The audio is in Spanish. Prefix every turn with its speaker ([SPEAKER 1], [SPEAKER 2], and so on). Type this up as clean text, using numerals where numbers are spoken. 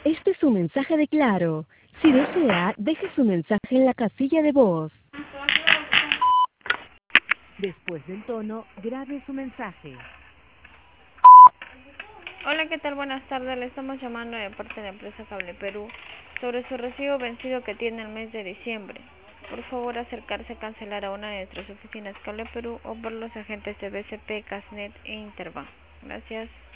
[SPEAKER 1] Este es un mensaje de Claro. Si desea, deje su mensaje en la casilla de voz. Después del tono, grabe su mensaje.
[SPEAKER 2] Hola, ¿qué tal? Buenas tardes. Le estamos llamando de parte de la empresa Cable Perú sobre su recibo vencido que tiene el mes de diciembre. Por favor, acercarse a cancelar a una de nuestras oficinas Cable Perú o por los agentes de BCP, Casnet e Interbank. Gracias.